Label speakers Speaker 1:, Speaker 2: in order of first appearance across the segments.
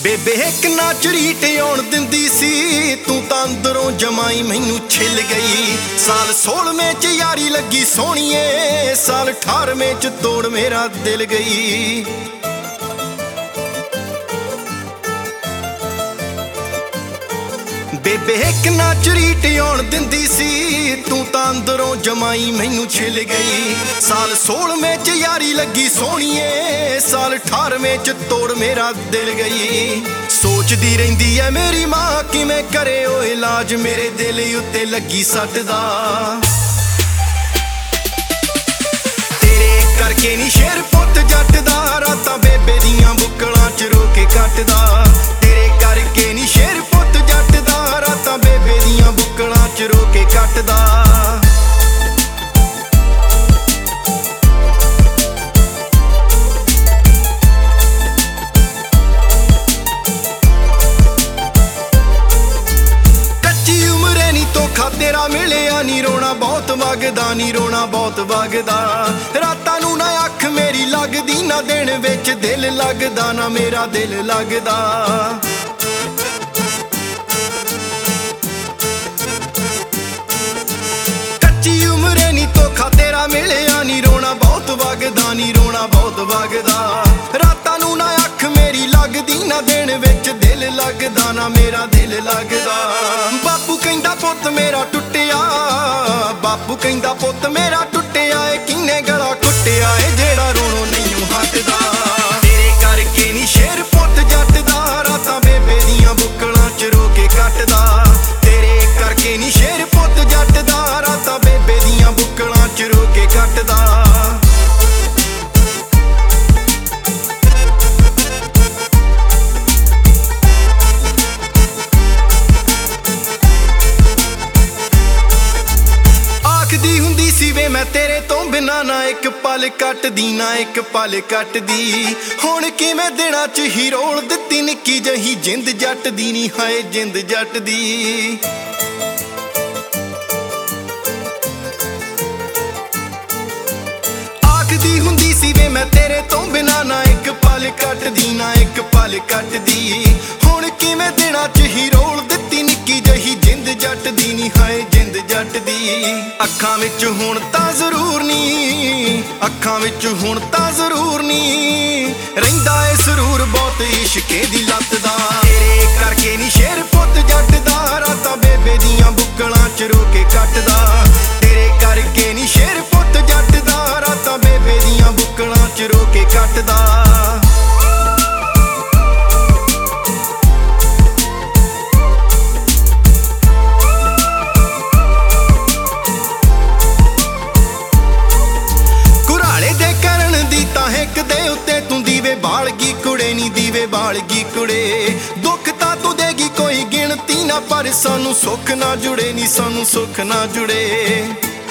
Speaker 1: ਬੇਬੇ ਇੱਕ ਨਾ ਝਰੀਟ ਆਉਣ ਦਿੰਦੀ ਸੀ, ਤੂੰ ਤਾਂ ਅੰਦਰੋਂ ਜਮਾਈ ਮੈਨੂੰ ਛਿੱਲ ਗਈ। ਸਾਲ 16ਵੇਂ ਚ ਯਾਰੀ ਲੱਗੀ ਸੋਹਣੀਏ, ਸਾਲ 18ਵੇਂ ਚ ਤੋੜ ਮੇਰਾ ਦਿਲ ਗਈ। ਬੇਬੇ ਇੱਕ ਨਾ ਝਰੀਟ ਆਉਣ ਦਿੰਦੀ ਸੀ, ਤੂੰ ਤਾਂ ਅੰਦਰੋਂ ਜਮਾਈ ਮੈਨੂੰ ਛਿੱਲ ਗਈ। ਸਾਲ 16ਵੇਂ ਚ ਯਾਰੀ ਲੱਗੀ ਸੋਹਣੀਏ, ਸਾਲ 18ਵੇਂ ਚ ਤੋੜ ਮੇਰਾ ਦਿਲ ਗਈ। ਸੋਚਦੀ ਰਹਿੰਦੀ ਐ ਮੇਰੀ ਮਾਂ ਕਿਵੇਂ ਕਰੇ ਉਹ ਇਲਾਜ, ਮੇਰੇ ਦਿਲ ਉੱਤੇ ਲੱਗੀ ਸੱਟ ਦਾ। ਤੇਰੇ ਕਰਕੇ ਨੀ ਸ਼ੇਰ ਪੁੱਤ ਜੱਟ ਦਾ, ਰਾਤਾਂ ਬੇਬੇ ਦੀਆਂ ਬੁੱਕਲਾਂ ਚ ਰੋ ਕੇ ਕੱਟਦਾ। ਤੇਰੇ ਕਰਕੇ ਨੀ ਸ਼ੇਰ ਪੁੱਤ ਜੱਟ ਦਾ, ਰਾਤਾਂ ਬੇਬੇ ਦੀਆਂ ਬੁੱਕਲਾਂ ਚ ਰੋ ਕੇ ਕੱਟਦਾ। ਤੇਰਾ ਮਿਲਿਆ ਨੀ ਰੋਣਾ ਬਹੁਤ ਵਗਦਾ, ਨੀ ਰੋਣਾ ਬਹੁਤ ਵਗਦਾ। ਰਾਤਾਂ ਨੂੰ ਨਾ ਅੱਖ ਮੇਰੀ ਲੱਗਦੀ, ਨਾ ਦਿਨ ਵਿੱਚ ਦਿਲ ਲੱਗਦਾ, ਨਾ ਮੇਰਾ ਦਿਲ ਲੱਗਦਾ। ਕੱਚੀ ਉਮਰੇ ਨੀ ਧੋਖਾ ਤੇਰਾ ਮਿਲਿਆ, ਨੀ ਰੋਣਾ ਬਹੁਤ ਵਗਦਾ, ਨੀ ਰੋਣਾ ਬਹੁਤ ਵਗਦਾ। ਰਾਤਾਂ ਨੂੰ ਨਾ ਅੱਖ ਮੇਰੀ ਲੱਗਦੀ, ਨਾ ਦਿਨ ਵਿੱਚ ਦਿਲ ਲੱਗਦਾ, ਨਾ ਮੇਰਾ ਦਿਲ ਲੱਗਦਾ। ਬਾਪੂ ਕਹਿੰਦਾ ਪੁੱਤ ਮੇਰਾ ਟੁੱਟਿਆ, ਬਾਪੂ ਕਹਿੰਦਾ ਪੁੱਤ ਮੇਰਾ ਟੁੱਟਿਆ ਏ, ਕਿੰਨੇ ਗਲਾ ਕੁੱਟਿਆ ਏ ਜਿਹੜਾ ਰੋਣੋਂ ਨਹੀਂ ਹਟਦਾ। ਤੇਰੇ ਕਰਕੇ ਨੀ ਸ਼ੇਰ ਪੁੱਤ ਜੱਟ ਦਾ, ਰਾਤਾਂ ਬੇਬੇ ਦੀਆਂ ਬੁੱਕਲਾਂ ਚ ਰੋ ਕੇ ਕੱਟਦਾ। ਤੇਰੇ ਕਰਕੇ ਨੀ ਸ਼ੇਰ ਪੁੱਤ ਜੱਟ ਦਾ, ਰਾਤਾਂ ਬੇਬੇ ਦੀਆਂ ਬੁੱਕਲਾਂ ਚ ਰੋ ਕੇ ਕੱਟਦਾ। ਆਖਦੀ ਹੁੰਦੀ ਸੀ ਵੇ ਮੈਂ ਤੇਰੇ ਤੋਂ ਬਿਨਾਂ ਨਾ ਇੱਕ ਪਲ ਕੱਟਦੀ, ਨਾ ਇੱਕ ਪਲ ਕੱਟਦੀ। ਹੁਣ ਕਿਵੇਂ ਦਿਨਾਂ ਚ ਹੀ ਰੋਲ ਦਿੱਤੀ ਨਿੱਕੀ ਜਿਹੀ ਜਿੰਦ ਜੱਟ ਦੀ, ਨੀ ਹਾਏ ਜਿੰਦ ਜੱਟ ਦੀ। ਆਖਦੀ ਹੁੰਦੀ ਸੀ ਵੇ ਮੈਂ ਤੇਰੇ ਤੋਂ ਬਿਨਾਂ ਨਾ ਇੱਕ ਪਲ ਕੱਟਦੀ, ਨਾ ਇੱਕ ਪਲ ਕੱਟਦੀ। ਹੁਣ ਕਿਵੇਂ ਦਿਨਾਂ ਚ ਹੀ ਰੋਲ ਦਿੱਤੀ ਨਿੱਕੀ ਜਿਹੀ ਜਿੰਦ ਜੱਟ ਦੀ, ਨੀ ਹਾਏ ਜਿੰਦ ਜੱਟ ਦੀ। ਅੱਖਾਂ ਵਿੱਚ ਹੁਣ ਤਾਂ ਜ਼ਰੂਰ ਨੀ, ਅੱਖਾਂ ਵਿੱਚ ਹੁਣ ਤਾਂ ਜ਼ਰੂਰ ਨੀ, ਰਹਿੰਦਾ ਏ ਸਰੂਰ ਬਹੁਤ ਇਸ਼ਕੇ ਦੀ ਲੱਤ ਦਾ। ਤੇਰੇ ਕਰਕੇ ਨੀ ਸ਼ੇਰ ਪੁੱਤ ਜੱਟ ਦਾ, ਰਾਤਾਂ ਬੇਬੇ ਦੀਆਂ ਬੁੱਕਲਾਂ ਚ ਰੋ ਕੇ ਕੱਟਦਾ। ਤੇਰੇ ਕਰਕੇ ਨੀ ਸ਼ੇਰ ਪੁੱਤ ਜੱਟ ਦਾ, ਰਾਤਾਂ ਬੇਬੇ ਦੀਆਂ ਬੁੱਕਲਾਂ ਚ ਰੋ ਕੇ ਕੱਟਦਾ। ਇੱਕ ਦੇ ਉੱਤੇ ਤੂੰ ਦੀਵੇ ਬਾਲ ਗਈ ਕੁੜੇ, ਨੀ ਦੀਵੇ ਬਾਲ ਗਈ ਕੁੜੇ। ਦੁੱਖ ਤਾਂ ਤੂੰ ਦੇਗੀ ਕੋਈ ਗਿਣਤੀ ਨਾ, ਪਰ ਸਾਨੂੰ ਸੁੱਖ ਨਾ ਜੁੜੇ, ਨੀ ਸਾਨੂੰ ਸੁੱਖ ਨਾ ਜੁੜੇ।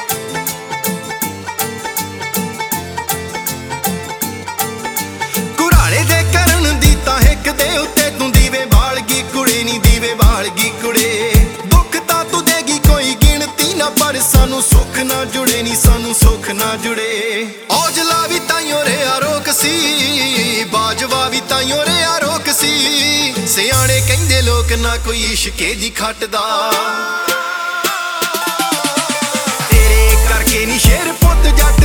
Speaker 1: ਕੁਰਾਲੇ ਦੇ ਕਰਨ ਦੀ ਤਾਂ ਇੱਕ ਦੇ ਉੱਤੇ ਤੂੰ ਦੀਵੇ ਬਾਲ ਗਈ ਕੁੜੇ, ਨੀ ਦੀਵੇ ਬਾਲ ਗਈ ਕੁੜੇ। ਦੁੱਖ ਤਾਂ ਤੂੰ ਦੇਗੀ ਕੋਈ ਗਿਣਤੀ ਨਾ, ਪਰ ਸਾਨੂੰ ਸੁੱਖ ਨਾ ਜੁੜੇ, ਨੀ ਸਾਨੂੰ ਸੁੱਖ ਨਾ ਜੁੜੇ। ਔਜਲਾ ਵੀ ਤਾਈਓ ਰਿਆ ਰੋਕ ਸੀ, ਬਾਜਵਾ ਵੀ ਤਾਈਓ ਰਿਆ ਰੋਕ ਸੀ। ਸਿਆਣੇ ਕਹਿੰਦੇ ਲੋਕ ਨਾ ਕੋਈ ਇਸ਼ਕੇ ਦੀ ਖੱਟਦਾ। ਤੇਰੇ ਕਰਕੇ ਨੀ ਸ਼ੇਰ ਪੁੱਤ ਜੱਟ